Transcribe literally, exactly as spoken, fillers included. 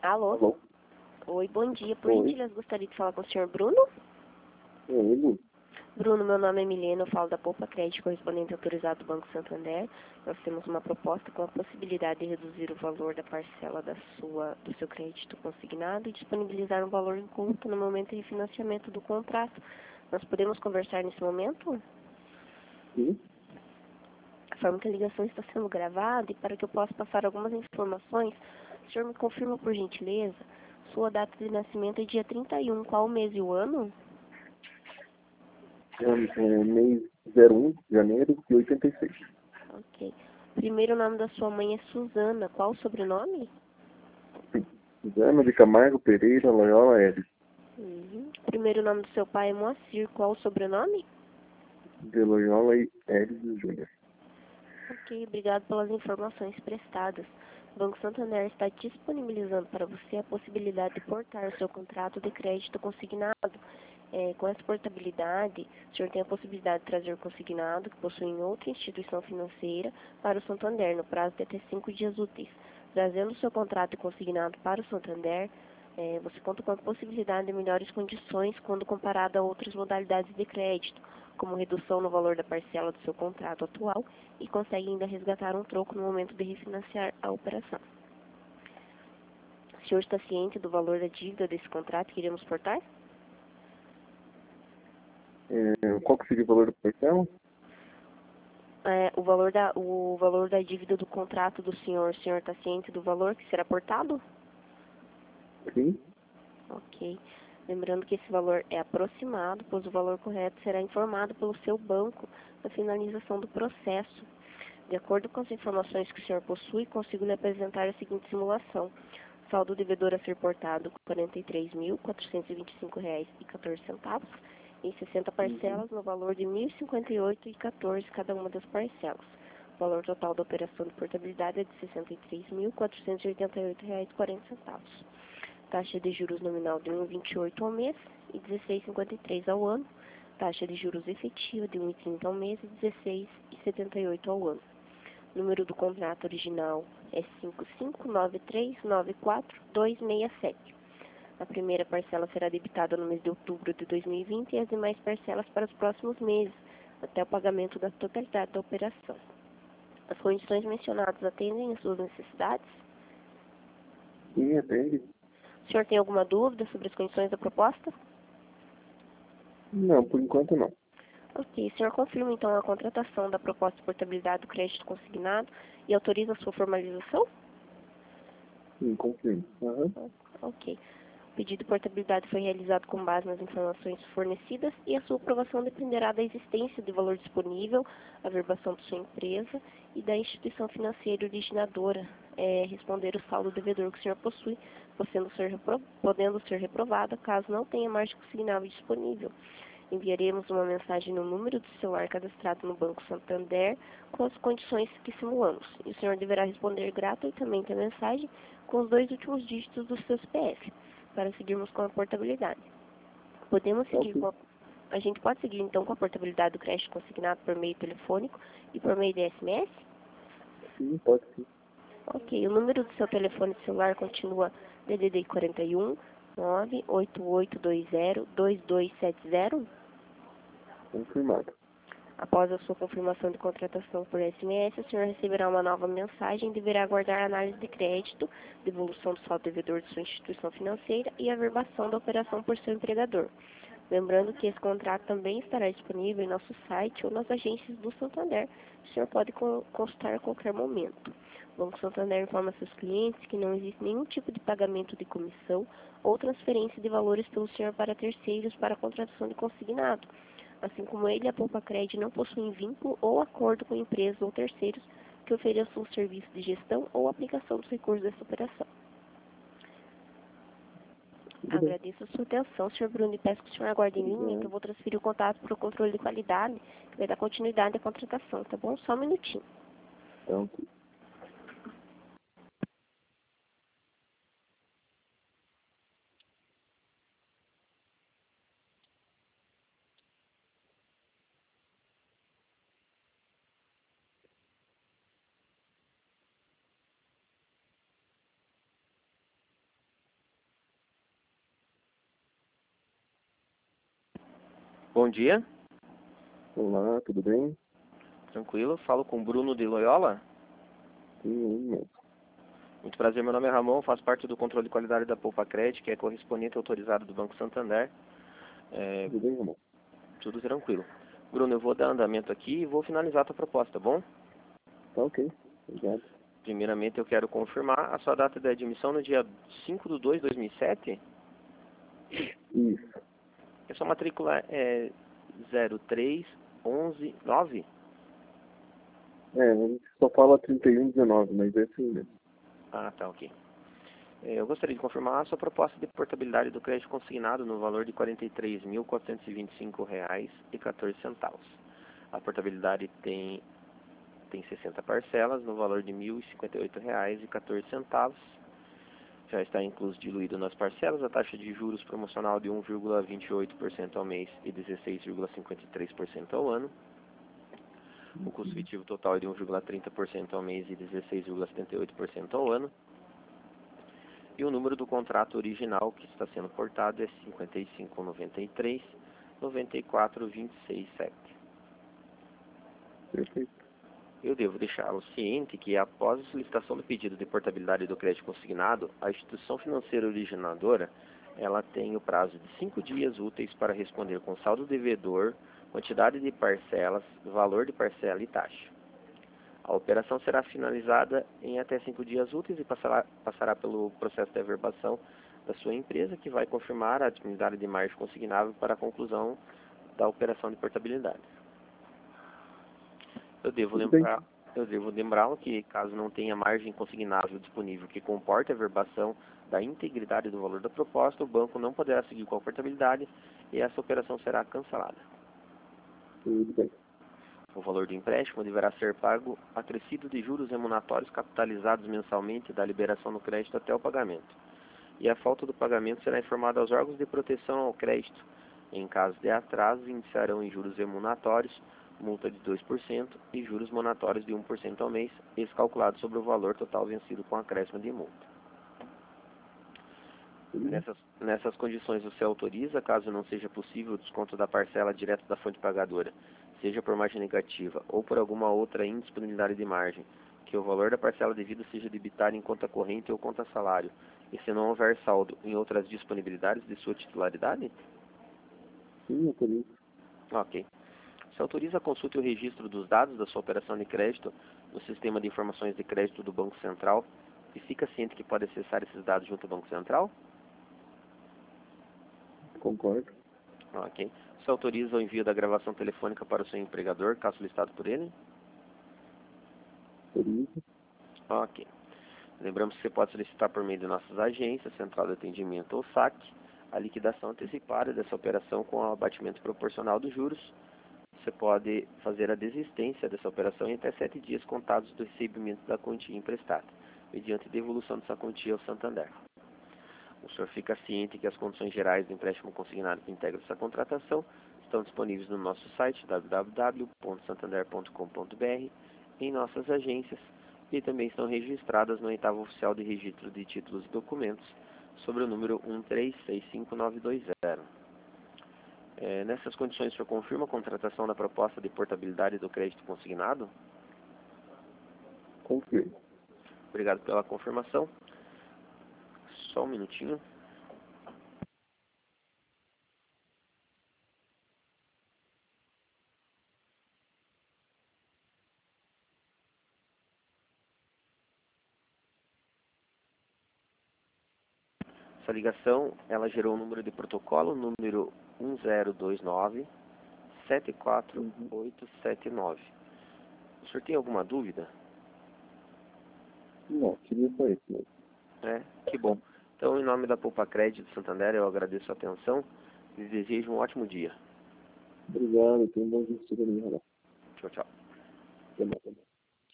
Alô? Alô? Oi, bom dia. Por Oi. gentileza, gostaria de falar com o senhor Bruno? É ele? Bruno, meu nome é Milena, eu falo da Poupa Crédito, correspondente autorizado do Banco Santander. Nós temos uma proposta com a possibilidade de reduzir o valor da parcela da sua, do seu crédito consignado e disponibilizar um valor em conta no momento de financiamento do contrato. Nós podemos conversar nesse momento? Sim. A forma que a ligação está sendo gravada e para que eu possa passar algumas informações, o senhor me confirma, por gentileza, sua data de nascimento é dia trinta e um, qual o mês e o ano? É, é mês zero um de janeiro de oitenta e seis. Ok. Primeiro nome da sua mãe é Suzana, qual o sobrenome? Zana de Camargo Pereira Loyola L. Uhum. Primeiro nome do seu pai é Moacir, qual o sobrenome? De Loyola e L. Júnior. Ok, obrigado pelas informações prestadas. O Banco Santander está disponibilizando para você a possibilidade de portar o seu contrato de crédito consignado. É, com essa portabilidade, o senhor tem a possibilidade de trazer o consignado que possui em outra instituição financeira para o Santander, no prazo de até cinco dias úteis. Trazendo o seu contrato consignado para o Santander, é, você conta com a possibilidade de melhores condições quando comparado a outras modalidades de crédito, como redução no valor da parcela do seu contrato atual e consegue ainda resgatar um troco no momento de refinanciar a operação. O senhor está ciente do valor da dívida desse contrato que iremos portar? É, qual que seria o valor da parcela? É, o, valor da, o valor da dívida do contrato do senhor, o senhor está ciente do valor que será portado? Sim. Ok. Lembrando que esse valor é aproximado, pois o valor correto será informado pelo seu banco na finalização do processo. De acordo com as informações que o senhor possui, consigo lhe apresentar a seguinte simulação. Saldo devedor a ser portado, quarenta e três mil, quatrocentos e vinte e cinco reais e quatorze centavos, em sessenta parcelas, no valor de mil e cinquenta e oito reais e quatorze centavos cada uma das parcelas. O valor total da operação de portabilidade é de sessenta e três mil, quatrocentos e oitenta e oito reais e quarenta centavos. Taxa de juros nominal de um vírgula vinte e oito ao mês e dezesseis vírgula cinquenta e três ao ano. Taxa de juros efetiva de um vírgula trinta ao mês e dezesseis vírgula setenta e oito ao ano. Número do contrato original é cinco cinco nove três nove quatro dois seis sete. A primeira parcela será debitada no mês de outubro de dois mil e vinte e as demais parcelas para os próximos meses, até o pagamento da totalidade da operação. As condições mencionadas atendem às suas necessidades? Sim, atende. O senhor tem alguma dúvida sobre as condições da proposta? Não, por enquanto não. Ok, o senhor confirma então a contratação da proposta de portabilidade do crédito consignado e autoriza a sua formalização? Sim, confirmo. Aham. Ok. O pedido de portabilidade foi realizado com base nas informações fornecidas e a sua aprovação dependerá da existência de valor disponível, a verbação de sua empresa e da instituição financeira originadora é, responder o saldo devedor que o senhor possui, podendo ser, repro podendo ser reprovada caso não tenha margem consignável disponível. Enviaremos uma mensagem no número de celular cadastrado no Banco Santander com as condições que simulamos. E o senhor deverá responder gratuitamente a mensagem com os dois últimos dígitos do seu C P F, para seguirmos com a portabilidade. Podemos seguir Ok. com a, a gente pode seguir então com a portabilidade do crédito consignado por meio telefônico e por meio de S M S? Sim, pode sim. Ok, o número do seu telefone celular continua D D D quarenta e um, nove oito oito dois zero, dois dois sete zero? Confirmado. Após a sua confirmação de contratação por S M S, o senhor receberá uma nova mensagem e deverá aguardar a análise de crédito, devolução do saldo devedor de sua instituição financeira e a verbação da operação por seu empregador. Lembrando que esse contrato também estará disponível em nosso site ou nas agências do Santander. O senhor pode consultar a qualquer momento. O Banco Santander informa seus clientes que não existe nenhum tipo de pagamento de comissão ou transferência de valores pelo senhor para terceiros para a contratação de consignado. Assim como ele, a Poupa Crédito não possui vínculo ou acordo com empresas ou terceiros que ofereçam o serviço de gestão ou aplicação dos recursos dessa operação. Tudo bem. Agradeço a sua atenção, senhor Bruno, e peço que o senhor aguarde em linha, que eu vou transferir o contato para o controle de qualidade, que vai dar continuidade à contratação, tá bom? Só um minutinho. Então, Bom dia. Olá, tudo bem? Tranquilo. Falo com o Bruno de Loyola. Sim, mesmo. Muito prazer, meu nome é Ramon, faço parte do controle de qualidade da Poupa Cred, que é correspondente autorizado do Banco Santander. É, Tudo bem, Ramon? tudo tranquilo. Bruno, eu vou dar andamento aqui e vou finalizar a tua proposta, tá bom? Tá ok. Obrigado. Primeiramente, eu quero confirmar a sua data de admissão no dia cinco de dois de dois mil e sete. Isso. A sua matrícula é zero três onze nove? É, a gente só fala trinta e um dezenove, mas é assim mesmo. Ah, tá, ok. É, Eu gostaria de confirmar a sua proposta de portabilidade do crédito consignado no valor de quarenta e três mil, quatrocentos e vinte e cinco reais e quatorze centavos. A portabilidade tem, tem sessenta parcelas no valor de mil e cinquenta e oito reais e quatorze centavos. Já está incluso diluído nas parcelas a taxa de juros promocional de um vírgula vinte e oito por cento ao mês e dezesseis vírgula cinquenta e três por cento ao ano. O custo efetivo total é de um vírgula trinta por cento ao mês e dezesseis vírgula setenta e oito por cento ao ano. E o número do contrato original que está sendo portado é cinquenta e cinco, noventa e três, noventa e quatro, vinte e seis, sete. Perfeito. Eu devo deixá-lo ciente que, após a solicitação do pedido de portabilidade do crédito consignado, a instituição financeira originadora ela tem o prazo de cinco dias úteis para responder com saldo devedor, quantidade de parcelas, valor de parcela e taxa. A operação será finalizada em até cinco dias úteis e passará, passará pelo processo de averbação da sua empresa, que vai confirmar a disponibilidade de margem consignável para a conclusão da operação de portabilidade. Eu devo Tudo bem. lembrar, eu devo lembrá-lo que, caso não tenha margem consignável disponível que comporte a averbação da integridade do valor da proposta, o banco não poderá seguir com a portabilidade e essa operação será cancelada. Tudo bem. O valor do empréstimo deverá ser pago acrescido de juros remuneratórios capitalizados mensalmente da liberação do crédito até o pagamento. E a falta do pagamento será informada aos órgãos de proteção ao crédito. Em caso de atraso, iniciarão em juros remuneratórios, multa de dois por cento e juros monatórios de um por cento ao mês, esse calculado sobre o valor total vencido com acréscimo de multa. Tudo bem. Nessas, nessas condições, você autoriza, caso não seja possível o desconto da parcela direto da fonte pagadora, seja por margem negativa ou por alguma outra indisponibilidade de margem, que o valor da parcela devida seja debitado em conta corrente ou conta salário, e se não houver saldo em outras disponibilidades de sua titularidade? Sim, autorizo. Ok. Se autoriza a consulta e o registro dos dados da sua operação de crédito no Sistema de Informações de Crédito do Banco Central e fica ciente que pode acessar esses dados junto ao Banco Central? Concordo. Ok. Se autoriza o envio da gravação telefônica para o seu empregador, caso solicitado por ele? Autorizo. Ok. Lembramos que você pode solicitar por meio de nossas agências, Central de Atendimento ou saque, a liquidação antecipada dessa operação com o abatimento proporcional dos juros. Você pode fazer a desistência dessa operação em até sete dias contados do recebimento da quantia emprestada, mediante devolução dessa quantia ao Santander. O senhor fica ciente que as condições gerais do empréstimo consignado que integram essa contratação estão disponíveis no nosso site w w w ponto santander ponto com ponto b r, em nossas agências, e também estão registradas no oitavo oficial de registro de títulos e documentos, sobre o número um três seis cinco nove dois zero. É, nessas condições, o senhor confirma a contratação da proposta de portabilidade do crédito consignado? Confirmo. Obrigado pela confirmação. Só um minutinho. Essa ligação, ela gerou o número de protocolo, número um zero dois nove, sete quatro oito sete nove. O senhor tem alguma dúvida? Não, queria só isso mesmo. É, que bom. Então, em nome da Poupa Crédito Santander, eu agradeço a atenção e desejo um ótimo dia. Obrigado, tenha um bom dia para mim, Ramon. Tchau, tchau. Até mais.